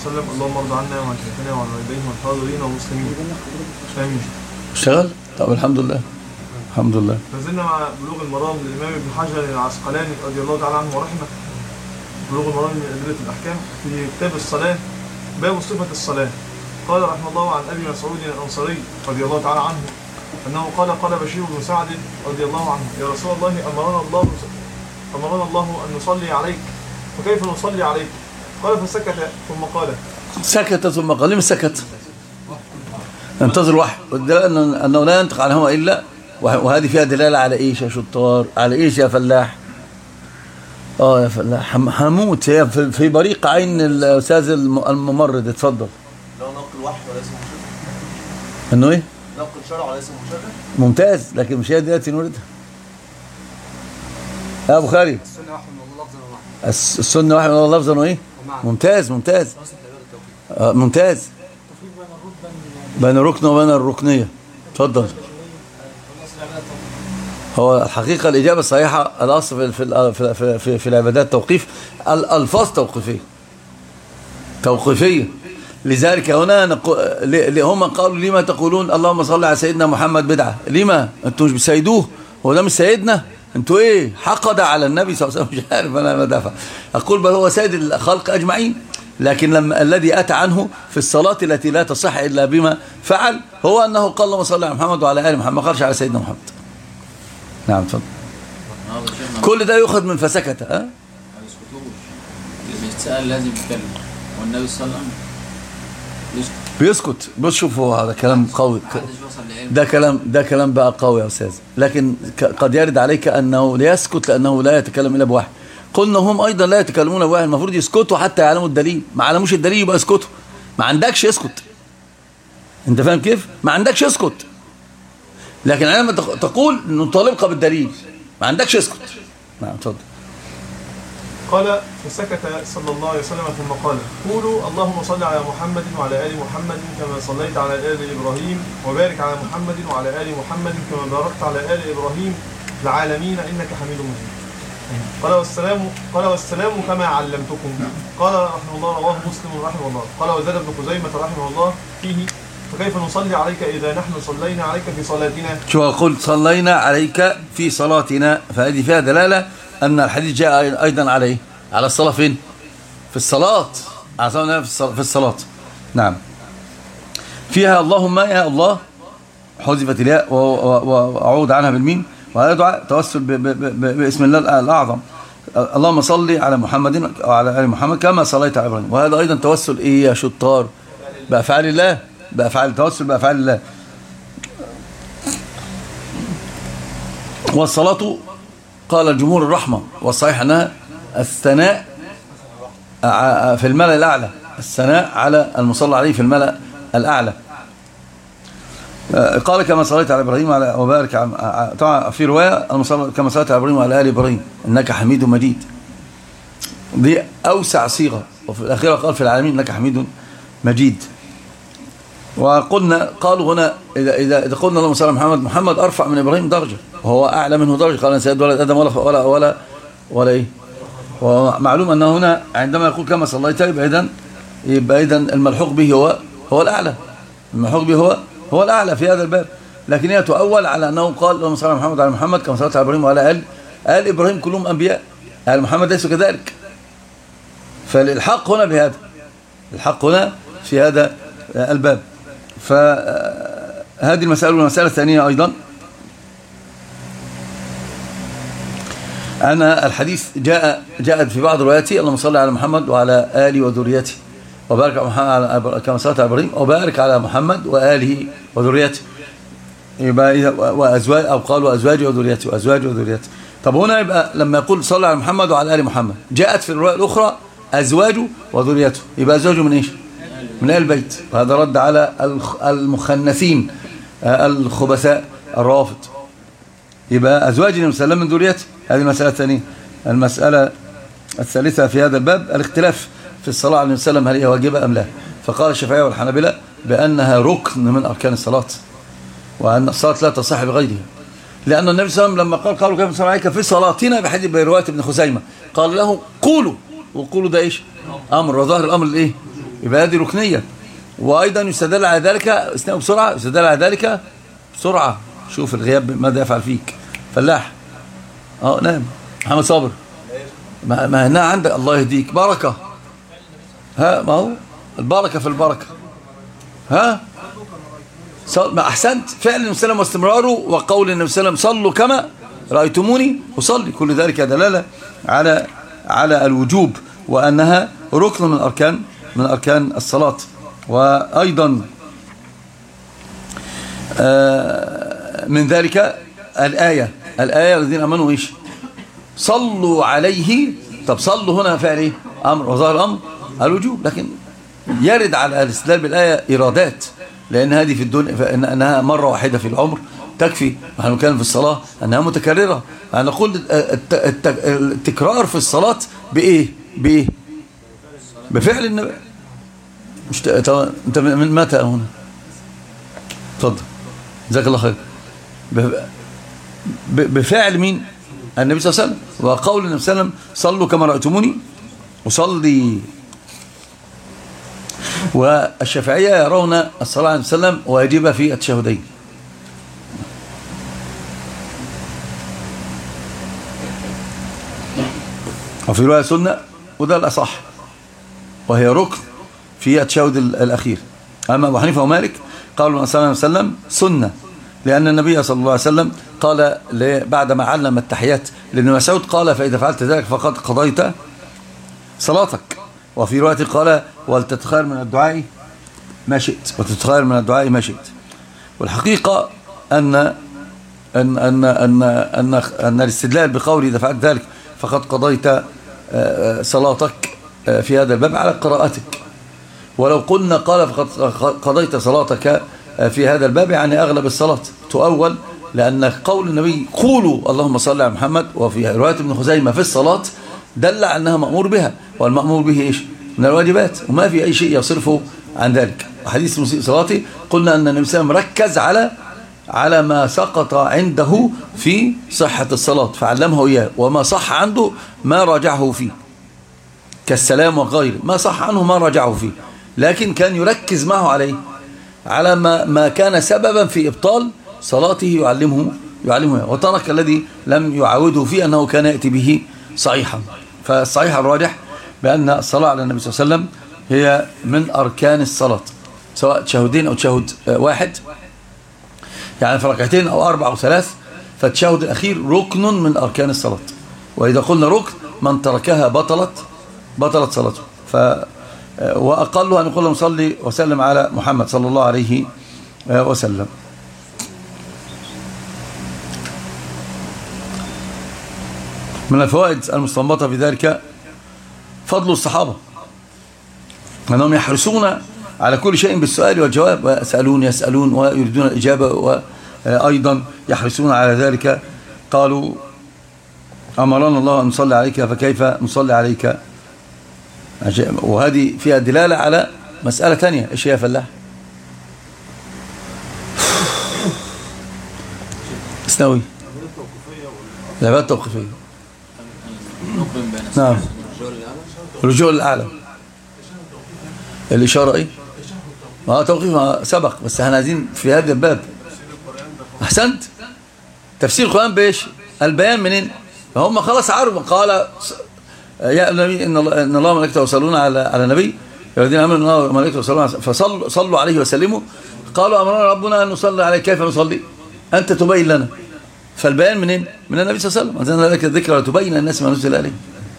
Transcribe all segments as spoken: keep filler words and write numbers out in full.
وسلم. اللهم ارض عنا وعن شيخنا وعن والديه والحاضرين والمسلمين. امين. اشتغل؟ طب الحمد لله. الحمد لله. نزلنا مع بلوغ المرام للامام ابن حجر العسقلاني رضي الله تعالى عنه ورحمه. بلوغ المرام من ادله الاحكام في كتاب الصلاه، باب صفه الصلاه. قال رحمه الله عن ابي مسعود الانصاري رضي الله تعالى عنه انه قال قال بشير بن سعد رضي الله عنه: يا رسول الله، امرنا الله امرنا الله ان نصلي عليك، فكيف نصلي عليك؟ قال فسكت ثم قال سكت ثم قال. لم سكت؟ انتظر وحي، والدلاله انه لا ينطق عن هوى الا، وهذه فيها دلاله على ايش يا شطار؟ على ايش يا فلاح؟ اه يا فلاح هموت. هي في بريق عين الاستاذ الممرض. اتفضل. لو نقل وحي وليس مشرع. انه ايه؟ نقل شرع وليس مشرع. ممتاز، لكن مش هي دلوقتي نوردها يا ابو خالد. السنه واحد من الله لفظا ومعنى. السنه واحد من الله لفظا وايه؟ ممتاز ممتاز. آه ممتاز. بين الركن وبين الركنيه. اتفضل. هو الحقيقه الاجابه الصحيحه الاصل في في في, في, في العبادات توقيف الالفاظ توقيفيه توقيفيه. لذلك هنا نقول هم قالوا: لما تقولون اللهم صل على سيدنا محمد بدعه؟ لما انتم مش بتسيدوه؟ هو ده مش سيدنا؟ انتوا ايه حقد على النبي صلى الله عليه وسلم؟ مش عارف انا ما دافع. اقول بل هو سيد الخلق اجمعين، لكن لما الذي اتى عنه في الصلاه التي لا تصح الا بما فعل هو انه قال اللهم صل على محمد وعلى ال محمد، ما قالش على سيدنا محمد. نعم اتفضل. كل ده يؤخذ من فسكت. ها؟ ما يسكتوش، اللي بيتسال لازم يتكلم، والنبي صلى الله عليه وسلم يسكت. بيسكت. بص شوفوا هذا كلام قوي. ده كلام ده كلام بقى قوي يا استاذ، لكن قد يرد عليك انه لا يسكت لانه لا يتكلم الا بواحد. قلنا هم ايضا لا يتكلمون بواحد، المفروض يسكتوا حتى يعلموا الدليل. ما علموش الدليل يبقى اسكتوا. ما عندكش اسكت. انت فاهم كيف؟ ما عندكش اسكت. لكن عندما تقول نطالبك بالدليل ما عندكش اسكت. نعم اتفضل. قال فسكت صلى الله عليه وسلم ثم قال: قولوا اللهم صل على محمد وعلى ال محمد كما صليت على ال ابراهيم، وبارك على محمد وعلى ال محمد كما باركت على ال ابراهيم العالمين انك حميد مجيد. قال والسلام قال والسلام كما علمتكم. قال رحمه الله، رواه مسلم رحمه الله. قال وزاد ابن خزيمة رحمه الله فيه: فكيف نصلي عليك إذا نحن صلينا عليك في صلاتنا؟ شو أقول؟ صلينا عليك في صلاتنا، فهذه فيها دلالة أن الحديث جاء أيضا عليه على الصلاة. فين؟ في الصلاة. عصرنا في الصلاة. نعم. فيها اللهم يا الله، حذفت الياء وأعود عنها بالميم، وهذا دعاء توسل باسم الله الأعظم. اللهم صل على محمد وعلى آل محمد كما صليت على إبراهيم. وهذا أيضا توسل إيه يا شطار؟ بأفعال الله، بأفعال التوسل بأفعال الله. والصلاة قال الجمهور الرحمة، والصحيح أنها الثناء في الملأ الأعلى، الثناء على المصلى عليه في الملأ الأعلى. قال كما صليت على إبراهيم وبارك. طبعا في رواية كما صليت على إبراهيم وعلى آل إبراهيم إنك حميد مجيد. دي أوسع صيغة. وفي الأخيرة قال في العالمين إنك حميد مجيد. وقلنا قالوا هنا إذا إذا إذا قلنا اللهم صل على محمد، محمد أرفع من إبراهيم درجة وهو أعلى منه درجة. قال سيد ولد آدم ولا ولا ولا ولا إيه. ومعلوم أن هنا عندما يقول كما صليت يبقى إذن يبقى إذن الملحوق به هو هو الأعلى. الملحوق به هو هو الأعلى في هذا الباب. لكن هي تؤول على أنه قال اللهم صل على محمد وعلى محمد كما صليت على إبراهيم وعلى آل آل إبراهيم كلهم أنبياء، آل محمد ليسوا كذلك. فالحق هنا بهذا، الحق هنا في هذا الباب. فهذه المسألة. والمسألة الثانية أيضا أن الحديث جاء جاءت في بعض رواياته اللهم صل على محمد وعلى آله وذريته وبارك على كما صليت على إبراهيم وبارك على محمد وآله وذريته. يبقى وأزواج، أو قال وأزواجه وذريته وأزواجه وذريته. طب هنا يبقى لما يقول صلى على محمد وعلى آل محمد، جاءت في الرواية الأخرى أزواجه وذريته، يبقى أزواجه من إيش؟ من آل البيت. وهذا رد على المخنثين الخبثاء الروافض. يبقى أزواج النبي صلى الله عليه وسلم من ذريته. هذه المسألة الثانية. المسألة الثالثة في هذا الباب الاختلاف في الصلاة على النبي صلى الله عليه وسلم، هل هي واجبة أم لا؟ فقال الشافعية والحنابلة بأنها ركن من أركان الصلاة، وأن الصلاة لا تصح بغيرها. لأن النبي صلى الله عليه وسلم لما قال قالوا كيف نصلي عليك في صلاتنا بحديث برواية ابن خزيمة، قال له قولوا، وقولوا ده إيش؟ أمر، وظاهر الأمر الإيه؟ يبقى هذه ركنية. وأيضا يستدل على ذلك، استنوا بسرعة، يستدل على ذلك بسرعة. شوف الغياب ماذا يفعل فيك. فلاح اه نعم. محمد صابر ما, ما هنا عندك، الله يهديك، بركة. ها ما هو البركة في البركة. ها ما أحسنت، فعل النبي صلى الله عليه وسلم واستمراره، وقول النبي صلى الله عليه وسلم صلوا كما رأيتموني أصلي. كل ذلك دلالة على على الوجوب، وأنها ركن من أركان من أركان الصلاة. وأيضا من ذلك الآية الآية الذين أمنوا إيش؟ صلوا عليه. طب صلوا هنا فعل إيه؟ أمر، وظاهر الأمر الوجوب، لكن يرد على الاستدلال بالآية إرادات، لأن هذه في الدنيا أنها مرة واحدة في العمر تكفي. نحن كان في الصلاة أنها متكررة. نقول التكرار في الصلاة بإيه؟ بإيه؟ بفعل النبي. مش أنت من متى هنا؟ تفضل جزاك الله خير. بفعل مين؟ النبي صلى الله عليه وسلم، وقول النبي صلى الله عليه وسلم صلوا كما رأيتموني أصلي. والشافعية يرون الصلاة عليه وسلم واجبة في التشهدين. وفي رواية سنة، وده الأصح، وهي ركن في التشهد الأخير. أما أبو حنيفة ومالك قالوا صلى الله عليه وسلم سنة، لأن النبي صلى الله عليه وسلم قال بعدما علم التحيات لابن مسعود قال فإذا فعلت ذلك فقد قضيت صلاتك. وفي رواية قال ولتتخير من الدعاء ما شئت، وتتخير من الدعاء ما شئت. والحقيقة أن أن أن أن أن, أن الاستدلال بقول إذا فعلت ذلك فقد قضيت صلاتك في هذا الباب على قراءتك. ولو قلنا قال فقد قضيت صلاتك في هذا الباب يعني أغلب الصلاة تؤول، لأن قول النبي قولوا اللهم صل على محمد، وفي رواية ابن خزيمة في الصلاة دل على أنها مأمور بها، والمأمور به إيش؟ من الواجبات، وما في أي شيء يصرفه عن ذلك. وحديث مسيء صلاته قلنا أن النبي صلى الله عليه وسلم ركز على على ما سقط عنده في صحة الصلاة فعلمه إياه، وما صح عنده ما راجعه فيه كالسلام وغيره، ما صح عنه ما راجعه فيه، لكن كان يركز معه عليه على ما ما كان سببا في إبطال صلاته يعلمه يعلمه وترك الذي لم يعوده فيه أنه كان يأتي به صحيحا. فالصحيح الراجح بأن الصلاة على النبي صلى الله عليه وسلم هي من أركان الصلاة، سواء تشهدين أو تشهد واحد، يعني في ركعتين أو أربع أو ثلاث، فالتشهد الأخير ركن من أركان الصلاة. وإذا قلنا ركن من تركها بطلت بطلت صلاته. ف وأقلها أن نقول لهم صلي وسلم على محمد صلى الله عليه وسلم. من الفوائد المستنبطة في ذلك فضل الصحابة، أنهم يحرصون على كل شيء بالسؤال والجواب، ويسألون يسألون ويريدون الإجابة، وأيضا يحرصون على ذلك. قالوا أمرنا الله أن نصلي عليك فكيف نصلي عليك. وهذه فيها دلالة على مسألة ثانية. إيش هي يا فلاح؟ اسنوي العبادة التوقيفية. نعم. الرجوع للأعلى. الإشارة إيه؟ اه توقيف سبق، بس احنا عايزين في هذا الباب. أحسنت. تفسير القرآن بإيش؟ البيان منين؟ فهم خلاص عرفوا. قال يا النبي إن الله إن الله وملائكته يصلون على على النبي الذين آمنوا إن الله وملائكته يصلون فصلوا صلوا عليه وسلموا. قالوا أمرنا ربنا أن نصلي عليه كيف نصلي؟ أنت تبين لنا. فالبيان منين؟ من النبي صلى الله عليه وسلم. أنزلنا لك الذكر لتبين الناس ما نزل عليه.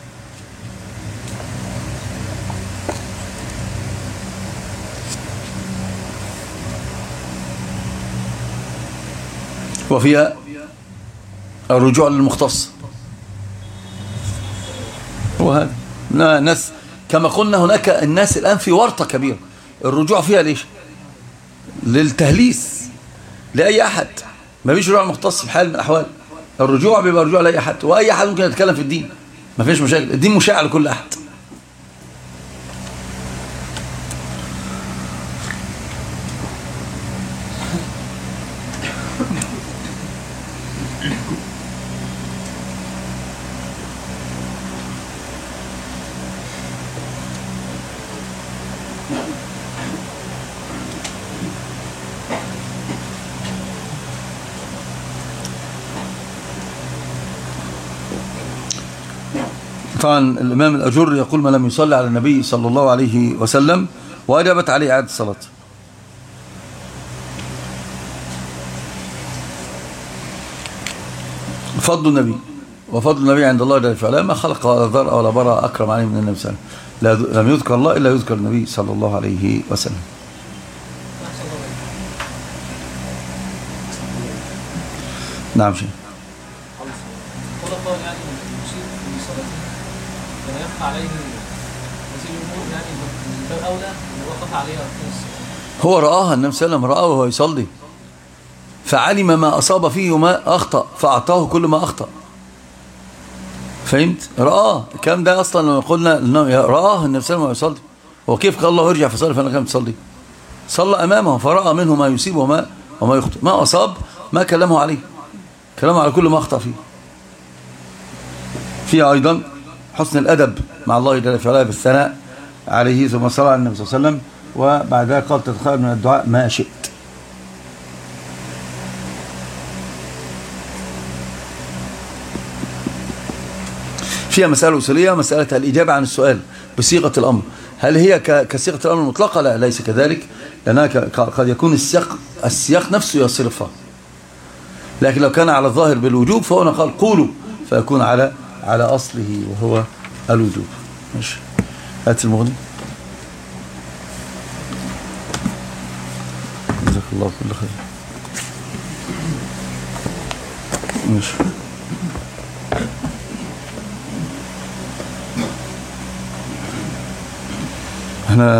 وفيها الرجوع للمختص. وهذا الناس كما قلنا هناك الناس الآن في ورطة كبيرة. الرجوع فيها ليش؟ للتهليس لأي أحد. ما فيش رجوع مختص في حال من الأحوال. الرجوع بيبقى رجوع لأي أحد، وأي أحد ممكن يتكلم في الدين، ما فيش مشاكل. الدين مشاع لكل أحد. طبعا الإمام الأجر يقول من لم يصلي على النبي صلى الله عليه وسلم وجبت عليه إعادة الصلاة. فضل النبي وفضل النبي عند الله جل وعلا ما خلق ولا ذرأ ولا برأ أكرم عليه من النبي صلى الله عليه وسلم. لم يذكر الله إلا يذكر النبي صلى الله عليه وسلم. نعم شيء خلق يعني يشير في صلاته كما يخفى عليه هذه الأمور يعني من باب أولى أن وقف عليها أركان الصلاة. هو رآها النبي صلى الله عليه وسلم رآه وهو يصلي فعلم ما أصاب فيه وما أخطأ فأعطاه كل ما أخطأ. فهمت؟ رآه الكلام ده أصلا لما قلنا رآه النبي صلى الله عليه وسلم وهو يصلي. هو كيف قال الله ارجع فصلي فأنا كان تصلي؟ صلى أمامه فرأى منه ما يصيب وما وما يخطئ. ما أصاب ما كلمه عليه، كلامه على كل ما أخطأ فيه. فيه أيضا حسن الأدب مع الله جل وعلا بالثناء عليه ثم صلى على النبي صلى الله عليه وسلم وبعد ذلك قال تتخيل من الدعاء ما شئت. فيها مسألة أصولية، مسألة الإجابة عن السؤال بصيغة الأمر، هل هي كصيغة الأمر المطلقة؟ لا، ليس كذلك، لأنها قد يكون السياق السياق نفسه يصرفها، لكن لو كان على الظاهر بالوجوب فهنا قال قولوا فيكون على على أصله وهو الوجوب. ماشي، هات المغني. جزاك الله كل خير. ماشي. احنا